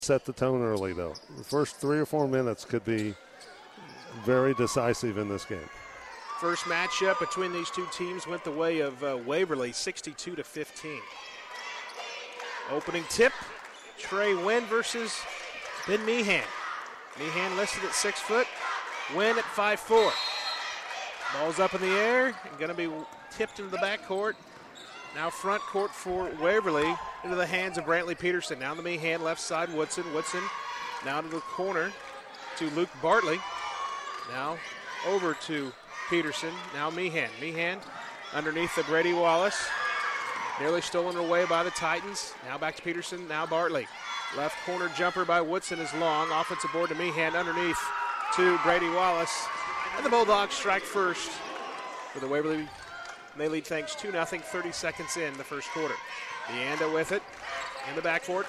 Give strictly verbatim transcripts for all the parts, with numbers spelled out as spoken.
set the tone early, though. The first three or four minutes could be very decisive in this game. First matchup between these two teams went the way of uh, Waverly, sixty-two to fifteen. Opening tip, Trey Wynn versus Ben Meehan. Meehan listed at six foot, Wynn at five four. Ball's up in the air and going to be tipped into the backcourt. Now front court for Waverly into the hands of Brantley Peterson. Now the Meehan left side, Woodson. Woodson now to the corner to Luke Bartley. Now over to Peterson. Now Meehan. Meehan underneath the Brady Wallace. Nearly stolen away by the Titans. Now back to Peterson. Now Bartley. Left corner jumper by Woodson is long. Offensive board to Meehan underneath to Brady Wallace. And the Bulldogs strike first for the Waverly. They lead things two nothing, thirty seconds in the first quarter. Deanda with it in the backcourt.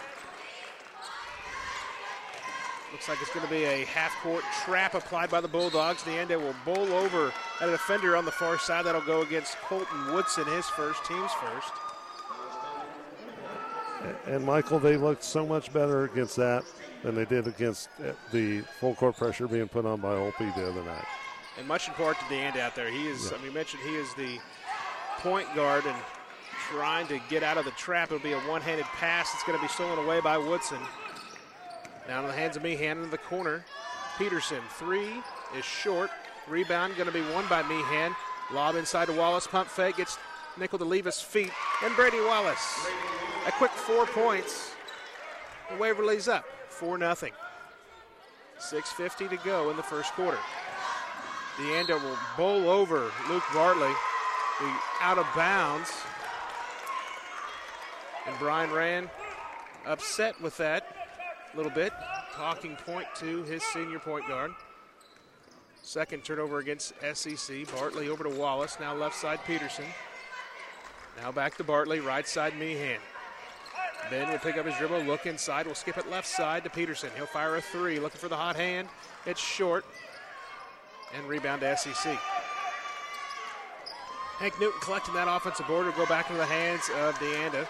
Looks like it's going to be a half-court trap applied by the Bulldogs. Deanda will bowl over a defender on the far side. That'll go against Colton Woodson, his first, team's first. And, Michael, they looked so much better against that than they did against the full-court pressure being put on by Olpe the other night. And much in part to Deanda out there. He is, yeah. I mean, you mentioned he is the point guard and trying to get out of the trap. It'll be a one-handed pass. It's going to be stolen away by Woodson. Now in the hands of Meehan in the corner. Peterson, three is short. Rebound going to be won by Meehan. Lob inside to Wallace. Pump fake. Gets nickel to leave his feet. And Brady Wallace. A quick four points. And Waverly's up. four nothing. six fifty to go in the first quarter. Deanda will bowl over Luke Bartley. Be out of bounds. And Brian Rand upset with that a little bit. Talking point to his senior point guard. Second turnover against S E C. Bartley over to Wallace. Now left side Peterson. Now back to Bartley. Right side Meehan. Ben will pick up his dribble. Look inside. Will skip it left side to Peterson. He'll fire a three. Looking for the hot hand. It's short. And rebound to S E C. Hank Newton collecting that offensive board will go back into the hands of Deanda.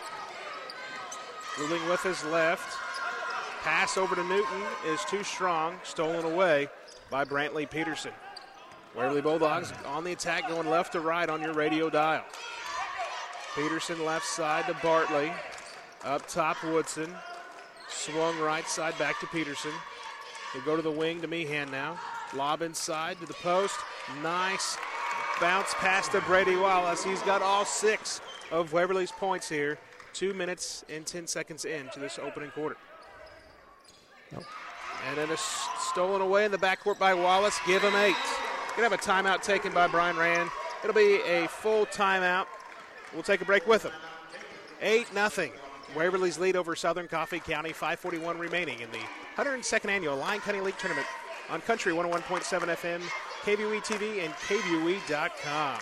Ruling with his left. Pass over to Newton is too strong. Stolen away by Brantley Peterson. Waverly Bulldogs on the attack, going left to right on your radio dial. Peterson left side to Bartley. Up top Woodson. Swung right side back to Peterson. He'll go to the wing to Meehan now. Lob inside to the post. Nice bounce pass to Brady Wallace. He's got all six of Waverly's points here. Two minutes and ten seconds into this opening quarter. Nope. And then it's stolen away in the backcourt by Wallace. Give him eight. Going to have a timeout taken by Brian Rand. It'll be a full timeout. We'll take a break with him. eight nothing. Waverly's lead over Southern Coffee County. five forty-one remaining in the one hundred second Annual Lyon County League Tournament on Country one oh one point seven F M, K V U E T V, and K V U E dot com.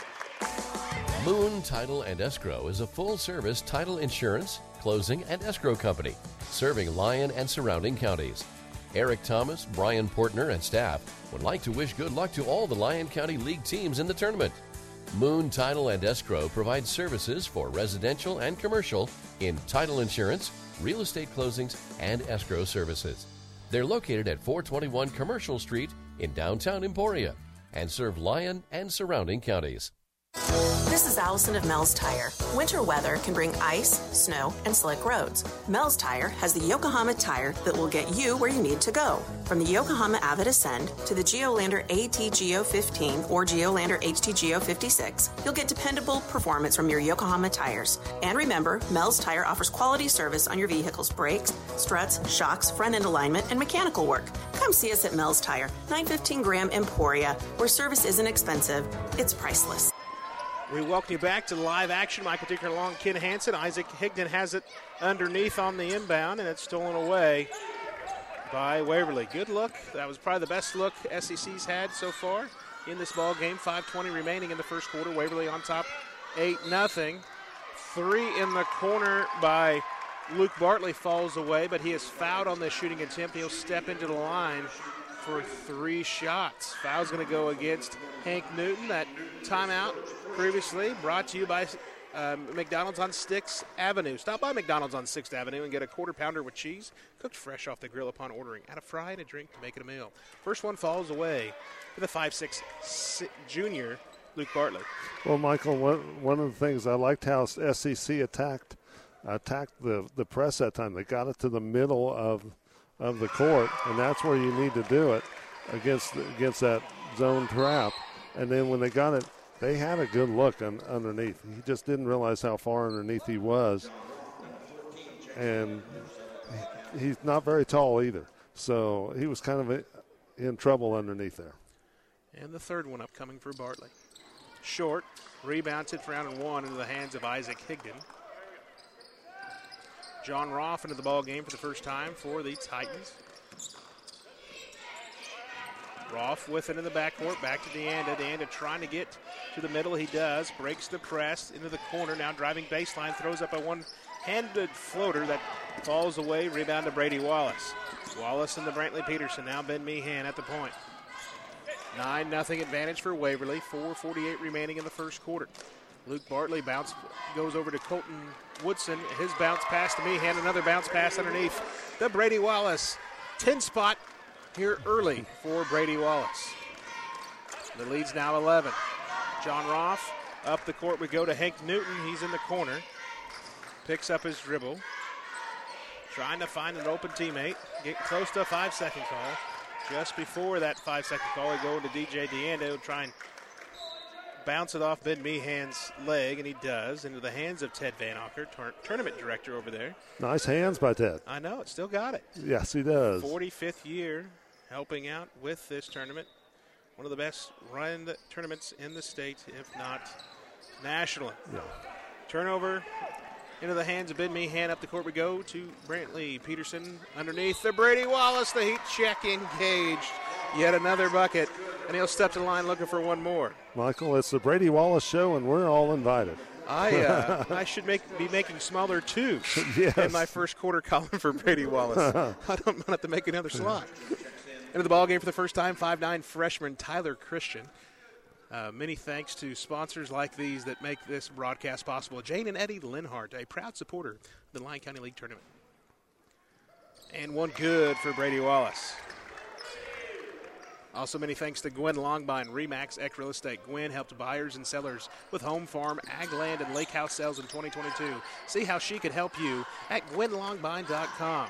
Moon Title and Escrow is a full-service title insurance, closing, and escrow company serving Lyon and surrounding counties. Eric Thomas, Brian Portner, and staff would like to wish good luck to all the Lyon County League teams in the tournament. Moon Title and Escrow provides services for residential and commercial in title insurance, real estate closings, and escrow services. They're located at four twenty-one Commercial Street in downtown Emporia and serve Lyon and surrounding counties. This is Allison of Mel's Tire. Winter weather can bring ice, snow, and slick roads. Mel's Tire has the Yokohama tire that will get you where you need to go. From the Yokohama Avid Ascend to the Geolander A T G O fifteen or Geolander H T G O fifty-six, you'll get dependable performance from your Yokohama tires. And remember, Mel's Tire offers quality service on your vehicle's brakes, struts, shocks, front end alignment, and mechanical work. Come see us at Mel's Tire, nine fifteen Graham Emporia, where service isn't expensive, it's priceless. We welcome you back to live action. Michael Dicker along Ken Hansen. Isaac Higdon has it underneath on the inbound, and it's stolen away by Waverly. Good look. That was probably the best look S E C's had so far in this ball game. five twenty remaining in the first quarter. Waverly on top, eight nothing. Three in the corner by Luke Bartley falls away, but he is fouled on this shooting attempt. He'll step into the line for three shots. Foul's going to go against Hank Newton. That timeout previously brought to you by um, McDonald's on sixth Avenue. Stop by McDonald's on sixth Avenue and get a quarter pounder with cheese, cooked fresh off the grill upon ordering. Add a fry and a drink to make it a meal. First one falls away for the five six junior, Luke Bartley. Well, Michael, one, one of the things I liked how S E C attacked attacked the, the press that time. They got it to the middle of of the court, and that's where you need to do it against against that zone trap. And then when they got it, they had a good look on, underneath. He just didn't realize how far underneath he was. And he's not very tall either. So he was kind of in trouble underneath there. And the third one up coming for Bartley. Short, rebound tipped round and one into the hands of Isaac Higdon. John Roth into the ball game for the first time for the Titans. Roth with it in the backcourt, back to Deanda. Deanda trying to get to the middle. He does. Breaks the press into the corner. Now driving baseline. Throws up a one-handed floater that falls away. Rebound to Brady Wallace. Wallace and the Brantley Peterson. Now Ben Meehan at the point. nine nothing advantage for Waverly. four forty-eight remaining in the first quarter. Luke Bartley bounce goes over to Colton Woodson. His bounce pass to Meehan. Another bounce pass underneath the Brady Wallace ten spot here early for Brady Wallace. The lead's now eleven. John Roth up the court. We go to Hank Newton. He's in the corner. Picks up his dribble. Trying to find an open teammate. Get close to a five-second call. Just before that five-second call, we go to D J Deanda. He'll try and bounce it off Ben Meehan's leg, and he does, into the hands of Ted Van Auker, tur- tournament director over there. Nice hands by Ted. I know, it still got it. Yes, he does. forty-fifth year helping out with this tournament. One of the best run tournaments in the state, if not nationally. Yeah. Turnover into the hands of Ben Meehan. Up the court we go to Brantley Peterson underneath the Brady Wallace. The heat check engaged. Yet another bucket, and he'll step to the line looking for one more. Michael, it's the Brady Wallace show, and we're all invited. I uh, I should make be making smaller twos yes. in my first quarter column for Brady Wallace. I don't have to make another slot. Into the ball game for the first time, five nine freshman Tyler Christian. Uh, many thanks to sponsors like these that make this broadcast possible. Jane and Eddie Linhart, a proud supporter of the Lyon County League Tournament. And one good for Brady Wallace. Also, many thanks to Gwen Longbine, Remax Eck Real Estate. Gwen helped buyers and sellers with home, farm, ag land, and lake house sales in twenty twenty-two. See how she could help you at gwen longbine dot com.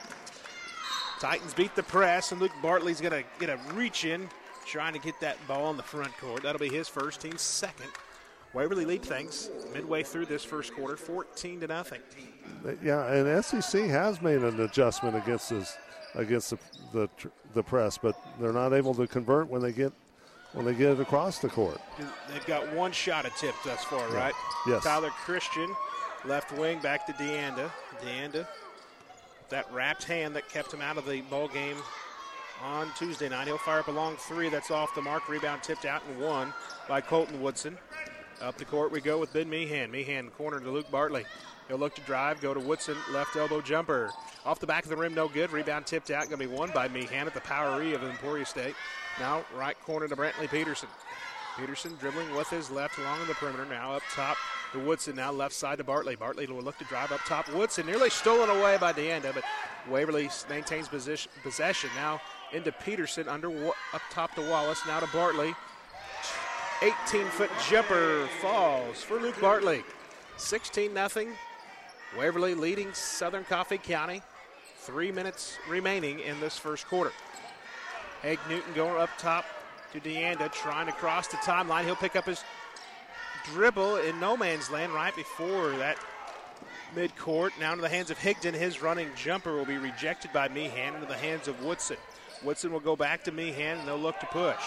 Titans beat the press, and Luke Bartley's going to get a reach in, trying to get that ball on the front court. That'll be his first, team's second. Waverly lead things midway through this first quarter, fourteen to nothing. Yeah, and S E C has made an adjustment against this, against the, the the press, but they're not able to convert when they get when they get it across the court. They've got one shot at tip thus far, yeah. right? Yes. Tyler Christian, left wing, back to Deanda. Deanda, that wrapped hand that kept him out of the ball game on Tuesday night. He'll fire up a long three that's off the mark. Rebound tipped out and won by Colton Woodson. Up the court we go with Ben Meehan. Meehan corner to Luke Bartley. He'll look to drive, go to Woodson, left elbow jumper. Off the back of the rim, no good. Rebound tipped out, going to be won by Meehan at the Power E of Emporia State. Now right corner to Brantley Peterson. Peterson dribbling with his left along the perimeter. Now up top to Woodson. Now left side to Bartley. Bartley will look to drive up top. Woodson nearly stolen away by Deanda, but Waverly maintains position, possession. Now into Peterson, under up top to Wallace. Now to Bartley. eighteen-foot jumper falls for Luke Bartley. sixteen nothing. Waverly leading Southern Coffee County. Three minutes remaining in this first quarter. Hank Newton going up top to Deanda, trying to cross the timeline. He'll pick up his dribble in no man's land right before that midcourt. Now into the hands of Higdon. His running jumper will be rejected by Meehan into the hands of Woodson. Woodson will go back to Meehan, and they'll look to push.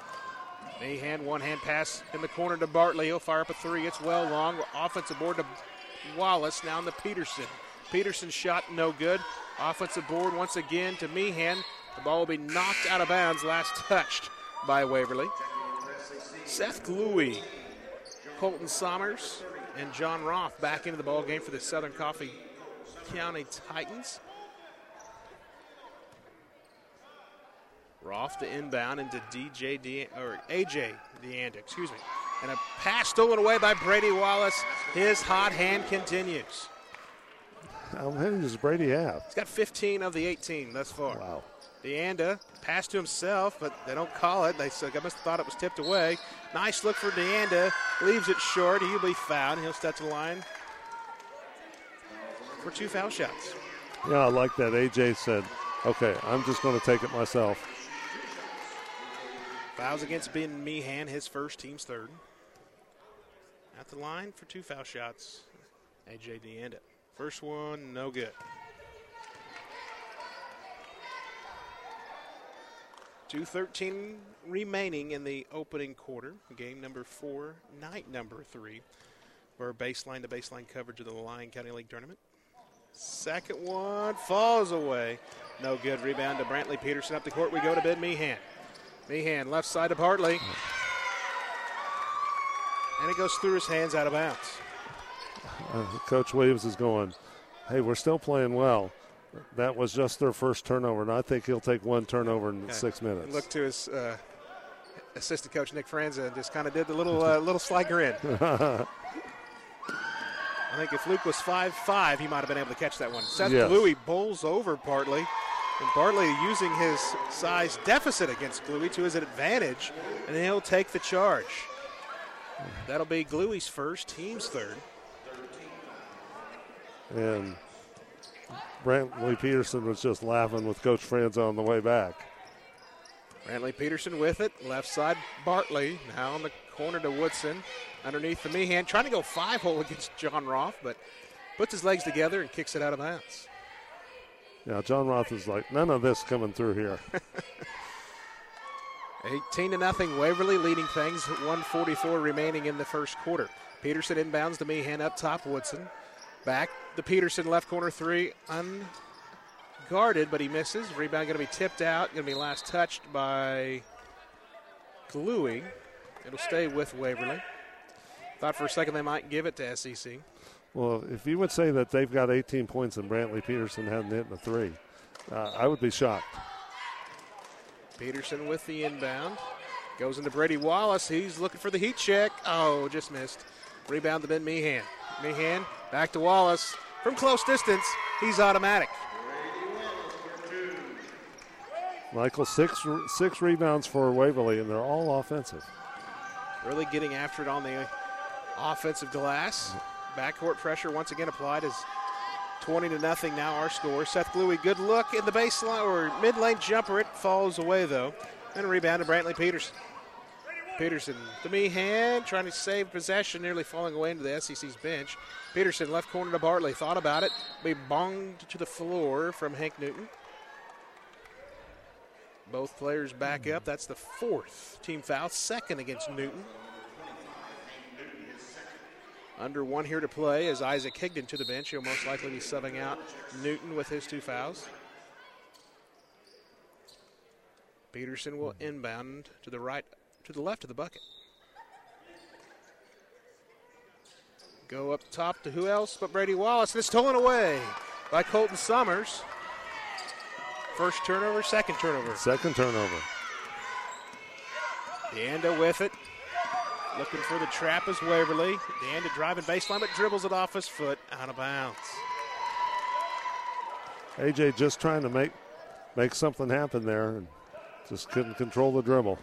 Meehan, one-hand pass in the corner to Bartley. He'll fire up a three. It's well long. Offensive board to Wallace, now to Peterson. Peterson's shot no good. Offensive board once again to Meehan. The ball will be knocked out of bounds, last touched by Waverly. Seth Gluey, Colton Sommers, and John Roth back into the ball game for the Southern Coffee County Titans. Roth to inbound into D J De- or A J Deanda, excuse me. And a pass stolen away by Brady Wallace. His hot hand continues. How many does Brady have? He's got fifteen of the eighteen thus far. Wow. DeAnda passed to himself, but they don't call it. They must have thought it was tipped away. Nice look for DeAnda. Leaves it short. He'll be fouled. He'll step to the line for two foul shots. Yeah, I like that. A J said, okay, I'm just going to take it myself. Fouls against Ben Meehan, his first, team's third. At the line for two foul shots, A J DeAnda. First one, no good. two thirteen remaining in the opening quarter. Game number four, night number three for baseline to baseline coverage of the Lyon County League Tournament. Second one falls away. No good. Rebound to Brantley Peterson. Up the court we go to Ben Meehan. Meehan left side to Bartley. And it goes through his hands out of bounds. Uh, Coach Williams is going, hey, we're still playing well. That was just their first turnover, and I think he'll take one turnover in okay. six minutes. Look to his uh, assistant coach, Nick Franza, and just kind of did the little uh, little sly grin. I think if Luke was five five, he might have been able to catch that one. Seth yes. Gluey bowls over Bartley, and Bartley using his size deficit against Gluey to his advantage, and then he'll take the charge. That'll be Gluey's first, team's third. And Brantley Peterson was just laughing with Coach Franza on the way back. Brantley Peterson with it. Left side, Bartley. Now on the corner to Woodson. Underneath the Meehan. Trying to go five-hole against John Roth, but puts his legs together and kicks it out of bounds. Yeah, John Roth is like, none of this coming through here. eighteen to nothing. Waverly leading things. one forty-four remaining in the first quarter. Peterson inbounds to Meehan up top. Woodson. Back the Peterson left corner three, unguarded, but he misses. Rebound going to be tipped out. Going to be last touched by Gluey. It'll stay with Waverly. Thought for a second they might give it to S E C. Well, if you would say that they've got eighteen points and Brantley Peterson hadn't hit a three, uh, I would be shocked. Peterson with the inbound. Goes into Brady Wallace. He's looking for the heat check. Oh, just missed. Rebound to Ben Meehan. Meehan back to Wallace. From close distance, he's automatic. Michael, six six rebounds for Waverly, and they're all offensive. Really getting after it on the offensive glass. Backcourt pressure once again applied as twenty to nothing now our score. Seth Gluey, good look in the baseline or mid-lane jumper. It falls away though. And a rebound to Brantley Peterson. Peterson to Meehan, trying to save possession, nearly falling away into the S E C's bench. Peterson left corner to Bartley, thought about it, be bonged to the floor from Hank Newton. Both players back up. That's the fourth team foul, second against Newton. Under one here to play is Isaac Higdon to the bench. He'll most likely be subbing out Newton with his two fouls. Peterson will inbound to the right, to the left of the bucket. Go up top to who else but Brady Wallace. And it's stolen away by Colton Summers. First turnover, second turnover. Second turnover. DeAnda with it. Looking for the trap is Waverly. DeAnda driving baseline, but dribbles it off his foot, out of bounds. A J just trying to make make something happen there and just couldn't control the dribble.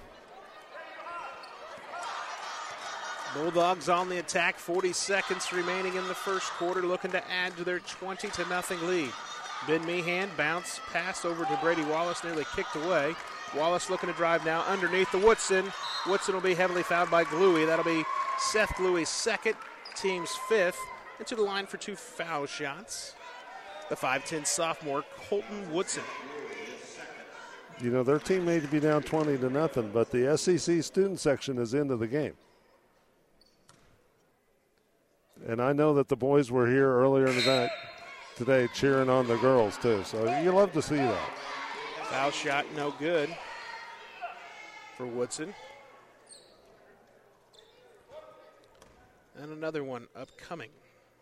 Bulldogs on the attack, forty seconds remaining in the first quarter, looking to add to their twenty to nothing lead. Ben Meehan bounce pass over to Brady Wallace, nearly kicked away. Wallace looking to drive now underneath the Woodson. Woodson will be heavily fouled by Gluey. That'll be Seth Gluey's second, team's fifth. Into the line for two foul shots. The five ten sophomore, Colton Woodson. You know, their team may be down twenty to nothing, but the S E C student section is into the game. And I know that the boys were here earlier in the night today cheering on the girls, too. So you love to see that. Foul shot, no good for Woodson. And another one upcoming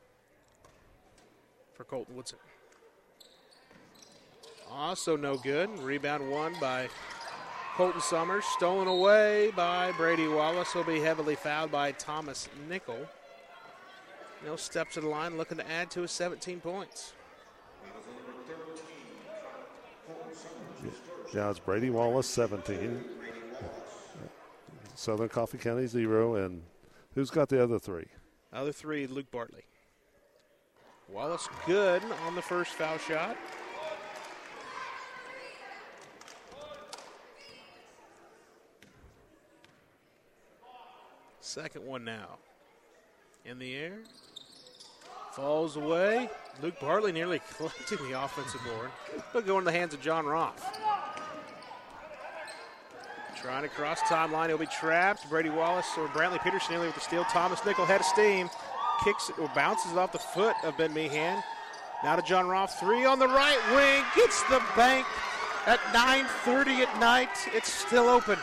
for Colton Woodson. Also no good. Rebound won by Colton Summers, stolen away by Brady Wallace. He'll be heavily fouled by Thomas Nickel. He'll step to the line looking to add to his seventeen points. Yeah, it's Brady Wallace, seventeen. Southern Coffee County, zero. And who's got the other three? Other three, Luke Bartley. Wallace good on the first foul shot. Second one now. In the air. Falls away. Luke Bartley nearly collecting the offensive board. But go in the hands of John Roth. Trying to cross timeline. He'll be trapped. Brady Wallace or Brantley Peterson nearly with the steal. Thomas Nickel head of steam. Kicks it or bounces it off the foot of Ben Meehan. Now to John Roth. Three on the right wing. Gets the bank. At nine thirty at night, it's still open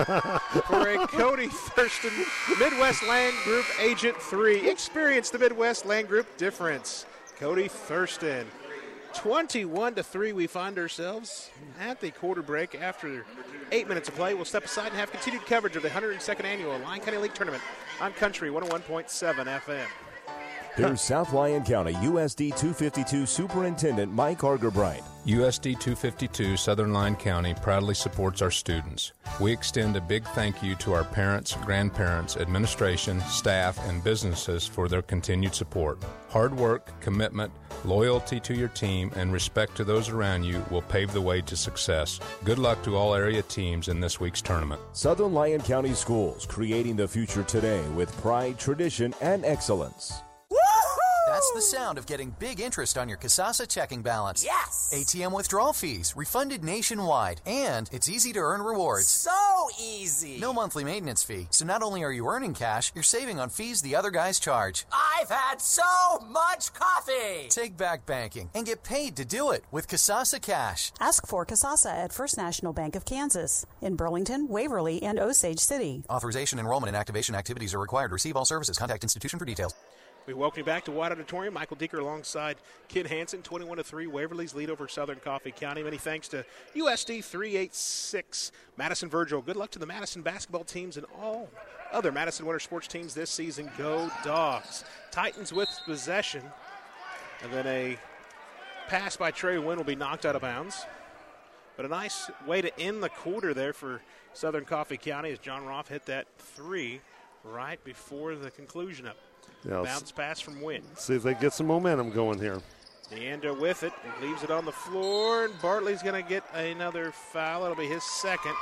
for a Cody Thurston Midwest Land Group Agent three. Experience the Midwest Land Group difference. Cody Thurston. twenty-one to three, we find ourselves at the quarter break. After eight minutes of play, we'll step aside and have continued coverage of the one hundred second Annual Lyon County League Tournament on Country one oh one point seven F M. Here's South Lyon County U S D two fifty-two Superintendent Mike Argerbright. U S D two fifty-two Southern Lyon County proudly supports our students. We extend a big thank you to our parents, grandparents, administration, staff, and businesses for their continued support. Hard work, commitment, loyalty to your team, and respect to those around you will pave the way to success. Good luck to all area teams in this week's tournament. Southern Lyon County Schools, creating the future today with pride, tradition, and excellence. That's the sound of getting big interest on your Kasasa checking balance. Yes! A T M withdrawal fees, refunded nationwide, and it's easy to earn rewards. So easy! No monthly maintenance fee, so not only are you earning cash, you're saving on fees the other guys charge. I've had so much coffee! Take back banking and get paid to do it with Kasasa Cash. Ask for Kasasa at First National Bank of Kansas in Burlington, Waverly, and Osage City. Authorization, enrollment, and activation activities are required. Receive all services. Contact institution for details. We welcome you back to White Auditorium. Michael Deeker alongside Kid Hansen, twenty-one to three, Waverly's lead over Southern Coffee County. Many thanks to U S D three eighty-six, Madison Virgil. Good luck to the Madison basketball teams and all other Madison Winter Sports teams this season. Go Dogs. Titans with possession. And then a pass by Trey Wynn will be knocked out of bounds. But a nice way to end the quarter there for Southern Coffee County as John Roth hit that three right before the conclusion of it. Yeah, bounce pass from Wynn. See if they get some momentum going here. Deanda with it and leaves it on the floor, and Bartley's going to get another foul. It'll be his second.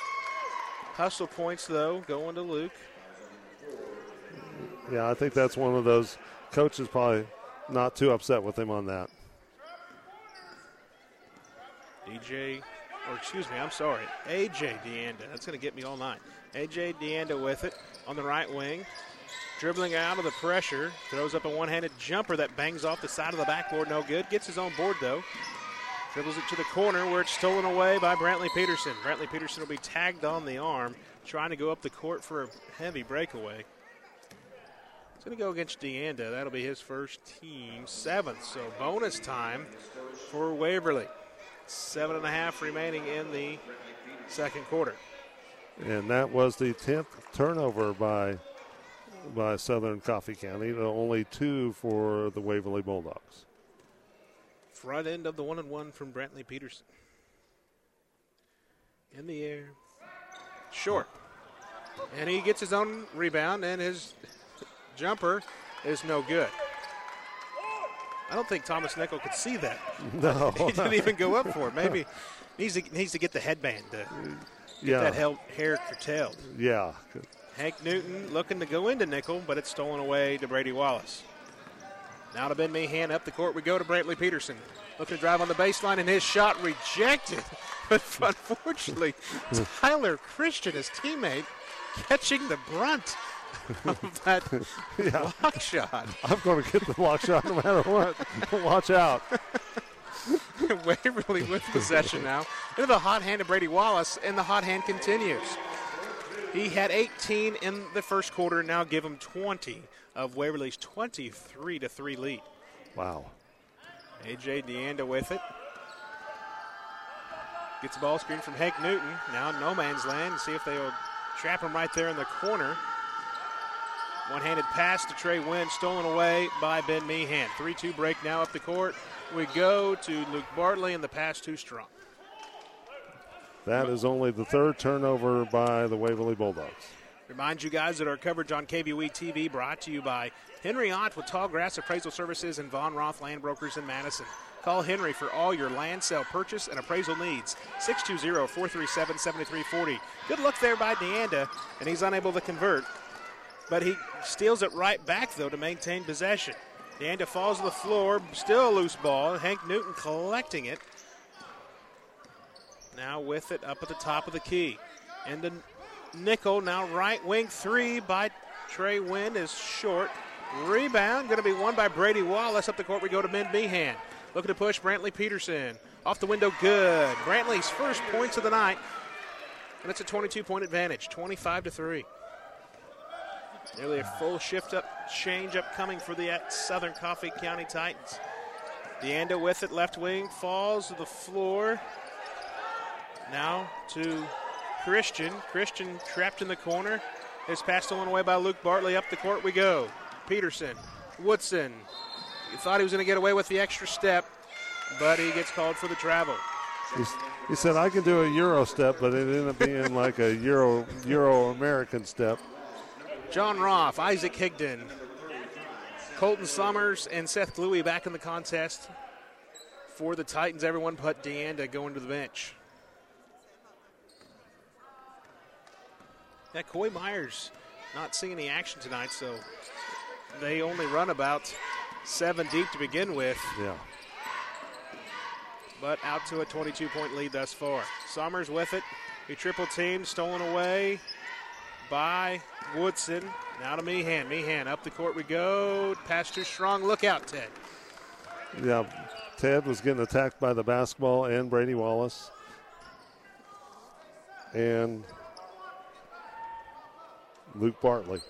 Hustle points, though, going to Luke. Yeah, I think that's one of those coaches probably not too upset with him on that. D J, or excuse me, I'm sorry, A J Deanda. That's going to get me all night. A J Deanda with it on the right wing. Dribbling out of the pressure, throws up a one-handed jumper that bangs off the side of the backboard, no good. Gets his own board, though. Dribbles it to the corner where it's stolen away by Brantley Peterson. Brantley Peterson will be tagged on the arm, trying to go up the court for a heavy breakaway. He's going to go against Deanda. That'll be his first team seventh, so bonus time for Waverly. Seven and a half remaining in the second quarter. And that was the tenth turnover by by Southern Coffee County, only two for the Waverly Bulldogs. Front end of the one and one from Brantley Peterson. In the air. Short. And he gets his own rebound, and his jumper is no good. I don't think Thomas Nickel could see that. No. He didn't even go up for it. Maybe needs to, needs to get the headband to get yeah. that hair curtailed. Yeah. Hank Newton looking to go into Nickel, but it's stolen away to Brady Wallace. Now to Ben Meehan. Up the court we go to Brantley Peterson. Looking to drive on the baseline, and his shot rejected. But unfortunately, Tyler Christian, his teammate, catching the brunt of that yeah. block shot. I'm going to get the block shot no matter what. Watch out. Waverly with possession now. Into the hot hand of Brady Wallace, and the hot hand continues. He had eighteen in the first quarter, now give him twenty of Waverly's twenty-three to three lead. Wow. A J Deanda with it. Gets the ball screen from Hank Newton. Now no man's land. See if they'll trap him right there in the corner. One-handed pass to Trey Wynn, stolen away by Ben Meehan. three two break now up the court. We go to Luke Bartley, and the pass too strong. That is only the third turnover by the Waverly Bulldogs. Remind you guys that our coverage on K V U E T V brought to you by Henry Ott with Tall Grass Appraisal Services and Von Roth Land Brokers in Madison. Call Henry for all your land sale purchase and appraisal needs. six two zero, four three seven, seven three four zero. Good look there by Deanda, and he's unable to convert. But he steals it right back, though, to maintain possession. Deanda falls to the floor, still a loose ball. Hank Newton collecting it. Now with it up at the top of the key. And the nickel, now right wing three by Trey Wynn is short. Rebound going to be won by Brady Wallace. Up the court we go to Ben Meehan. Looking to push Brantley Peterson. Off the window, good. Brantley's first points of the night. And it's a twenty-two point advantage, twenty-five to three. Nearly a full shift up, change up coming for the Southern Coffee County Titans. Deanda with it, left wing, falls to the floor. Now to Christian. Christian trapped in the corner. His pass stolen away by Luke Bartley. Up the court we go. Peterson, Woodson. You thought he was going to get away with the extra step, but he gets called for the travel. He's, he said, I can do a Euro step, but it ended up being like a Euro Euro American step. John Roth, Isaac Higdon, Colton Summers, and Seth Gluey back in the contest for the Titans. Everyone but Deanda going to the bench. Yeah, Coy Myers not seeing any action tonight, so they only run about seven deep to begin with. Yeah. But out to a twenty-two point lead thus far. Summers with it. He triple teamed, stolen away by Woodson. Now to Meehan. Meehan up the court we go. Pass too strong. Look out, Ted. Yeah, Ted was getting attacked by the basketball and Brady Wallace. And Luke Bartley.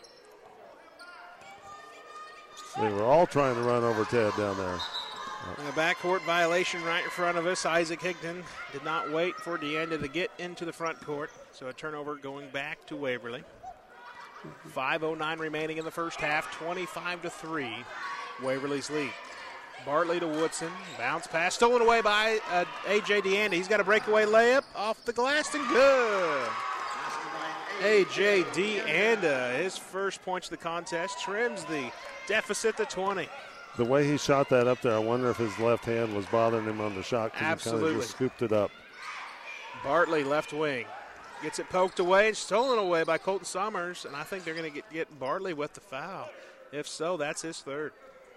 They were all trying to run over Ted down there. And a backcourt violation right in front of us. Isaac Higdon did not wait for Deanda to get into the front court. So a turnover going back to Waverly. five oh nine remaining in the first half. twenty-five to three. Waverly's lead. Bartley to Woodson. Bounce pass stolen away by uh, A J Deanda. He's got a breakaway layup off the glass and good. A J Deanda, his first points of the contest, trims the deficit to twenty. The way he shot that up there, I wonder if his left hand was bothering him on the shot because he kind of just scooped it up. Bartley, left wing. Gets it poked away and stolen away by Colton Summers, and I think they're going to get, get Bartley with the foul. If so, that's his third.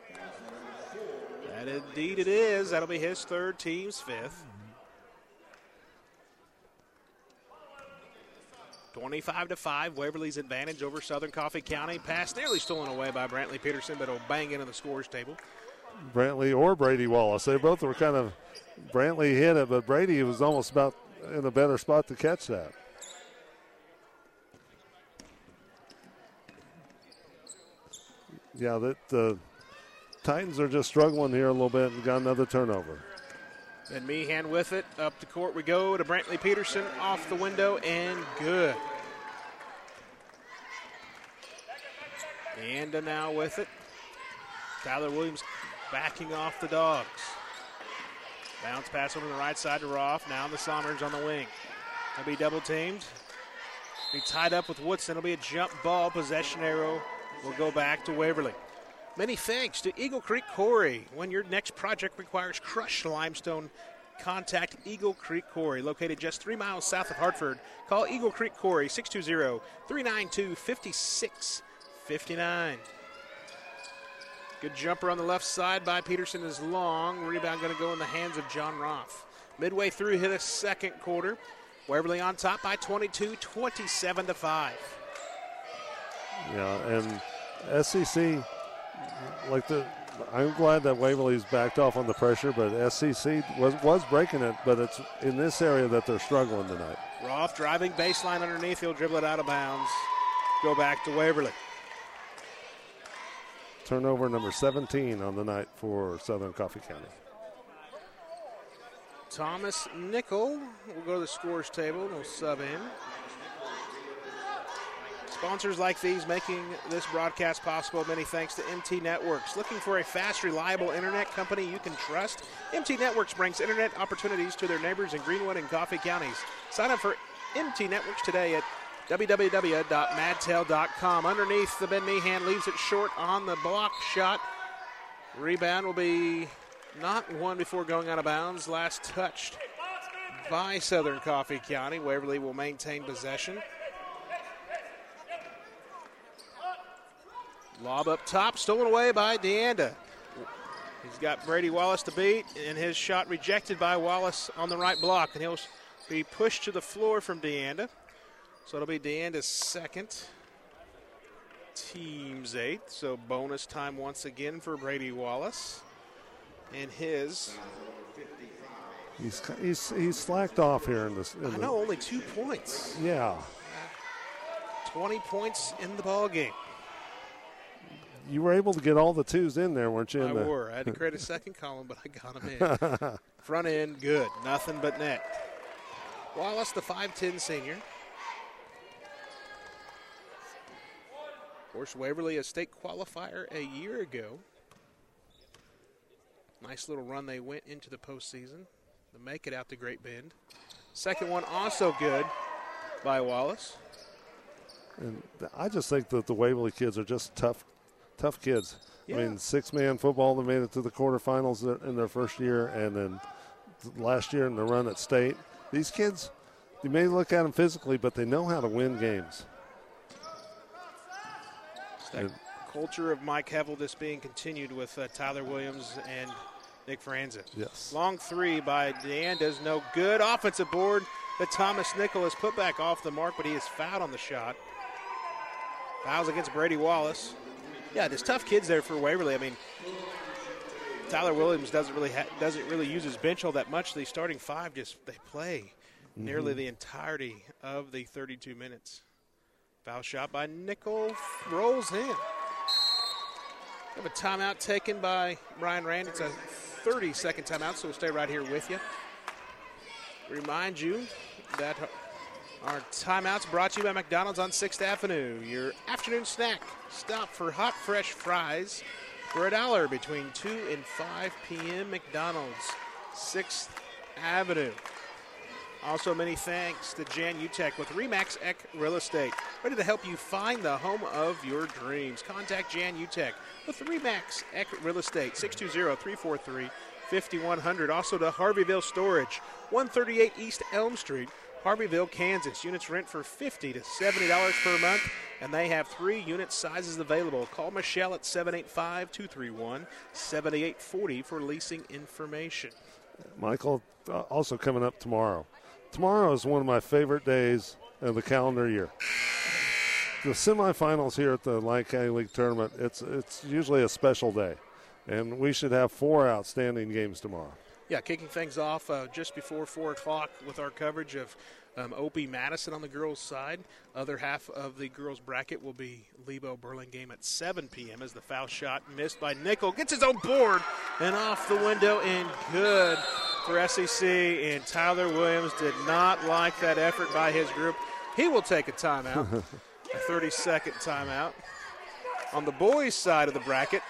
That indeed it is. That'll be his third, team's fifth. twenty-five to five, Waverly's advantage over Southern Coffee County. Pass nearly stolen away by Brantley Peterson, but it'll bang into the scores table. Brantley or Brady Wallace. They both were kind of, Brantley hit it, but Brady was almost about in a better spot to catch that. Yeah, that the Titans are just struggling here a little bit and got another turnover. And Meehan with it. Up the court we go to Brantley Peterson. Off the window and good. And now with it. Tyler Williams backing off the Dogs. Bounce pass over the right side to Roth. Now the Sommers on the wing. They'll be double teamed. Be tied up with Woodson. It'll be a jump ball. Possession arrow will go back to Waverly. Many thanks to Eagle Creek Quarry. When your next project requires crushed limestone, contact Eagle Creek Quarry, located just three miles south of Hartford. Call Eagle Creek Quarry, six two zero, three nine two, five six five nine. Good jumper on the left side by Peterson is long. Rebound going to go in the hands of John Roth. Midway through the second quarter, Waverly on top by twenty-two, twenty-seven to five. Yeah, and S C C, like the, I'm glad that Waverly's backed off on the pressure, but S C C was was breaking it, but it's in this area that they're struggling tonight. Roth driving baseline underneath. He'll dribble it out of bounds. Go back to Waverly. Turnover number seventeen on the night for Southern Coffee County. Thomas Nickel will go to the scores table and will sub in. Sponsors like these making this broadcast possible. Many thanks to M T Networks. Looking for a fast, reliable internet company you can trust? M T Networks brings internet opportunities to their neighbors in Greenwood and Coffee counties. Sign up for M T Networks today at w w w dot madtel dot com. Underneath, the Ben Meehan leaves it short on the block shot. Rebound will be not one before going out of bounds. Last touched by Southern Coffee County. Waverly will maintain possession. Lob up top, stolen away by DeAnda. He's got Brady Wallace to beat, and his shot rejected by Wallace on the right block, and he'll be pushed to the floor from DeAnda. So it'll be DeAnda's second, team's eighth. So bonus time once again for Brady Wallace. And his. He's he's he's slacked off here in this. In I know, the, only two points. Yeah. twenty points in the ball game. You were able to get all the twos in there, weren't you? I the... were. I had to create a second column, but I got them in. Front end, good. Nothing but net. Wallace, the five ten senior. Of course, Waverly, a state qualifier a year ago. Nice little run they went into the postseason to make it out to Great Bend. Second one also good by Wallace. And I just think that the Waverly kids are just tough, tough kids. Yeah. I mean, six-man football, they made it to the quarterfinals in their first year, and then last year in the run at state. These kids, you may look at them physically, but they know how to win games. That and, culture of Mike Hevel just being continued with uh, Tyler Williams and Nick Franzen. Yes. Long three by DeAnda's no good. Offensive board that Thomas Nicholas put back off the mark, but he is fouled on the shot. Fouls against Brady Wallace. Yeah, there's tough kids there for Waverly. I mean, Tyler Williams doesn't really ha- doesn't really use his bench all that much. The starting five just they play mm-hmm. nearly the entirety of the thirty-two minutes. Foul shot by Nickel rolls in. We have a timeout taken by Brian Rand. It's a thirty-second timeout, so we'll stay right here with you. Remind you that our timeout's brought to you by McDonald's on sixth Avenue. Your afternoon snack. Stop for hot, fresh fries for a dollar between two and five p.m. McDonald's, sixth Avenue. Also, many thanks to Jan Utek with RE/MAX Eck Real Estate, ready to help you find the home of your dreams. Contact Jan Utek with RE/MAX Eck Real Estate, six two zero, three four three, five one zero zero. Also to Harveyville Storage, one thirty-eight East Elm Street, Harveyville, Kansas. Units rent for fifty to seventy dollars per month, and they have three unit sizes available. Call Michelle at seven eight five, two three one, seven eight four zero for leasing information. Michael, uh, also coming up tomorrow. Tomorrow is one of my favorite days of the calendar year. The semifinals here at the Lyon County League Tournament, it's it's usually a special day, and we should have four outstanding games tomorrow. Yeah, kicking things off uh, just before four o'clock with our coverage of um, Opie Madison on the girls' side. Other half of the girls' bracket will be Lebo Burlingame at seven p.m. as the foul shot missed by Nickel. Gets his own board and off the window and good for S E C. And Tyler Williams did not like that effort by his group. He will take a timeout, a thirty-second timeout. On the boys' side of the bracket,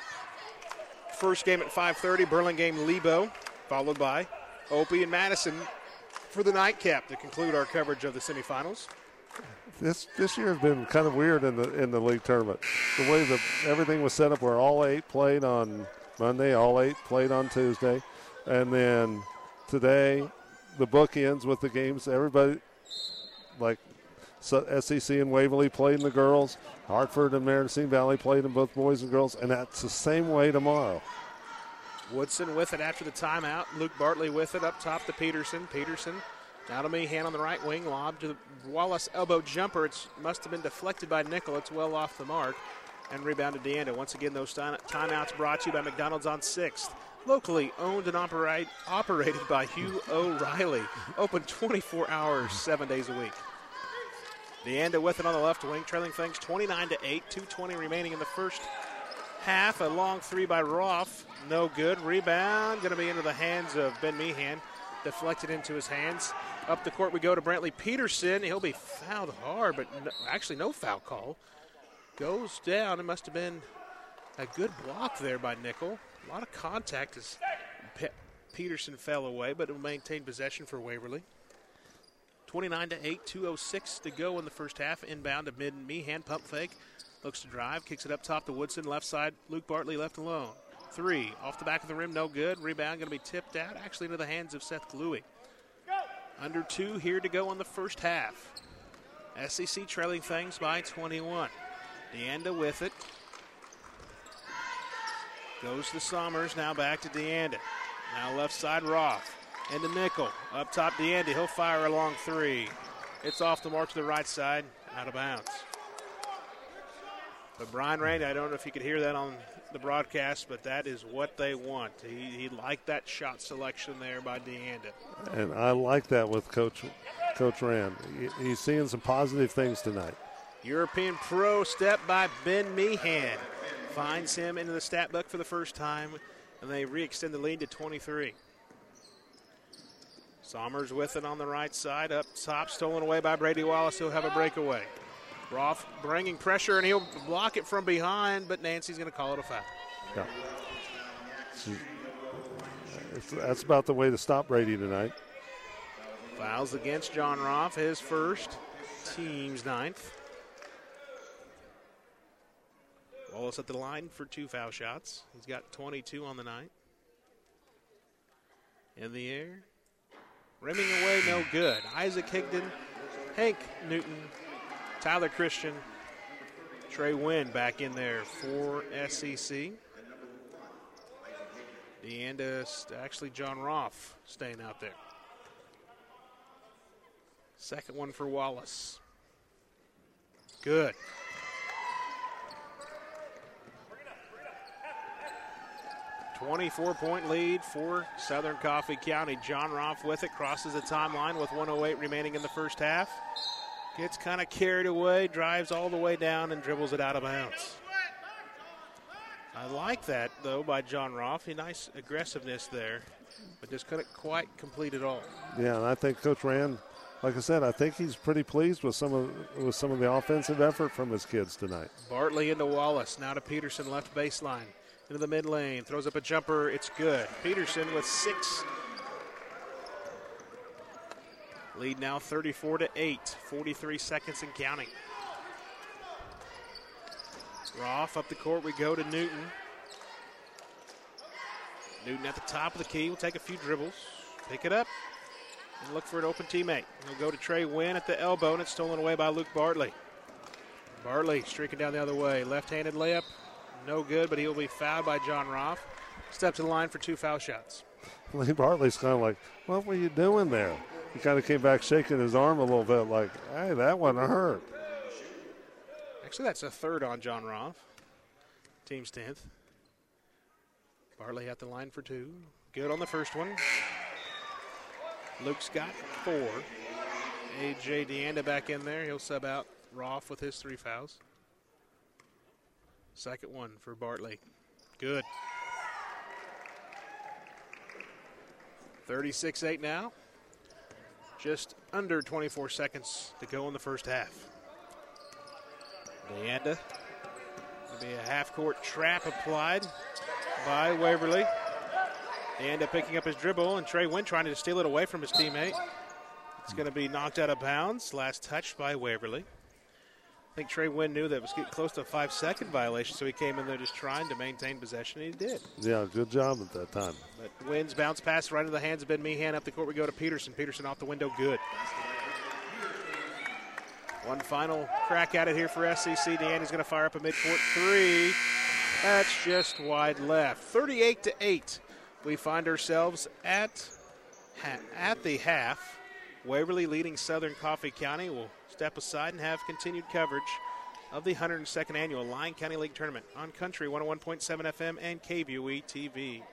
first game at five thirty, Burlingame Lebo, followed by Opie and Madison for the nightcap to conclude our coverage of the semifinals. This this year has been kind of weird in the in the league tournament. The way that everything was set up, where all eight played on Monday, all eight played on Tuesday, and then today the book ends with the games. Everybody, like S E C and Waverly, played in the girls. Hartford and Maritime Valley played in both boys and girls, and that's the same way tomorrow. Woodson with it after the timeout. Luke Bartley with it up top to Peterson. Peterson now to Meehan on the right wing. Lob to the Wallace elbow jumper. It must have been deflected by Nickel. It's well off the mark. And rebounded DeAnda. Once again, those time- timeouts brought to you by McDonald's on sixth. Locally owned and operate, operated by Hugh O'Reilly. Open twenty-four hours, seven days a week. DeAnda with it on the left wing, trailing things twenty-nine to eight. two twenty remaining in the first half. A long three by Roth. No good. Rebound going to be into the hands of Ben Meehan. deflected into his hands. Up the court we go to Brantley Peterson. He'll be fouled hard, but no, actually no foul call. Goes down. It must have been a good block there by Nickel. A lot of contact as Pe- Peterson fell away, but it'll maintain possession for Waverly. twenty-nine to eight, two oh six to go in the first half. Inbound to mid Meehan, pump fake. Looks to drive, kicks it up top to Woodson. Left side, Luke Bartley left alone. Three, off the back of the rim, no good. Rebound going to be tipped out, actually into the hands of Seth Gluey. Under two here to go in the first half. S E C trailing things by twenty-one. Deanda with it. Goes to Somers, now back to Deanda. Now left side, Roth. Into Nickel. Up top, Deanda. He'll fire a long three. It's off the mark to the right side, out of bounds. But Brian Rainey, I don't know if you could hear that on the broadcast, but that is what they want. He, he liked that shot selection there by Deanda. And I like that with Coach Coach Rand. He, he's seeing some positive things tonight. European Pro step by Ben Meehan. Finds him into the stat book for the first time, and they re-extend the lead to twenty-three. Somers with it on the right side. Up top, stolen away by Brady Wallace. He'll have a breakaway. Roth bringing pressure, and he'll block it from behind, but Nancy's going to call it a foul. Yeah. That's about the way to stop Brady tonight. Fouls against John Roth, his first, team's ninth. Wallace at the line for two foul shots. He's got twenty-two on the night. In the air. Rimming away, no good. Isaac Higdon, Hank Newton, Tyler Christian, Trey Wynn back in there for S E C. Deanda, actually John Roth staying out there. Second one for Wallace. Good. twenty-four point lead for Southern Coffee County. John Roth with it, crosses the timeline with one oh eight remaining in the first half. Gets kind of carried away, drives all the way down, and dribbles it out of bounds. I like that, though, by John Roth. A nice aggressiveness there, but just couldn't quite complete it all. Yeah, and I think Coach Rand, like I said, I think he's pretty pleased with some of with some of the offensive effort from his kids tonight. Bartley into Wallace, now to Peterson, left baseline. Into the mid lane, throws up a jumper, it's good. Peterson with six. Lead now thirty-four to eight, forty-three seconds and counting. Roth up the court, we go to Newton. Newton at the top of the key, will take a few dribbles, pick it up, and look for an open teammate. He'll go to Trey Wynn at the elbow, and it's stolen away by Luke Bartley. Bartley streaking down the other way, left-handed layup. No good, but he'll be fouled by John Roth. Step to the line for two foul shots. Lee Bartley's kind of like, what were you doing there? He kind of came back shaking his arm a little bit like, hey, that one hurt. Actually, that's a third on John Roth. Team's tenth. Bartley at the line for two. Good on the first one. Luke's got four. A J Deanda back in there. He'll sub out Roth with his three fouls. Second one for Bartley. Good. thirty-six eight now. Just under twenty-four seconds to go in the first half. Deanda. Going to be a half-court trap applied by Waverly. Deanda picking up his dribble, and Trey Wynn trying to steal it away from his teammate. It's going to be knocked out of bounds. Last touch by Waverly. I think Trey Wynn knew that it was getting close to a five-second violation, so he came in there just trying to maintain possession, and he did. Yeah, good job at that time. But Wynn's bounce pass right into the hands of Ben Meehan. Up the court we go to Peterson. Peterson off the window, good. One final crack at it here for S E C. Deanda's going to fire up a midcourt three. That's just wide left. thirty-eight to eight. We find ourselves at, at the half. Waverly leading Southern Coffee County. We'll step aside and have continued coverage of the one hundred second Annual Lyon County League Tournament on Country one oh one point seven F M and K V U E T V.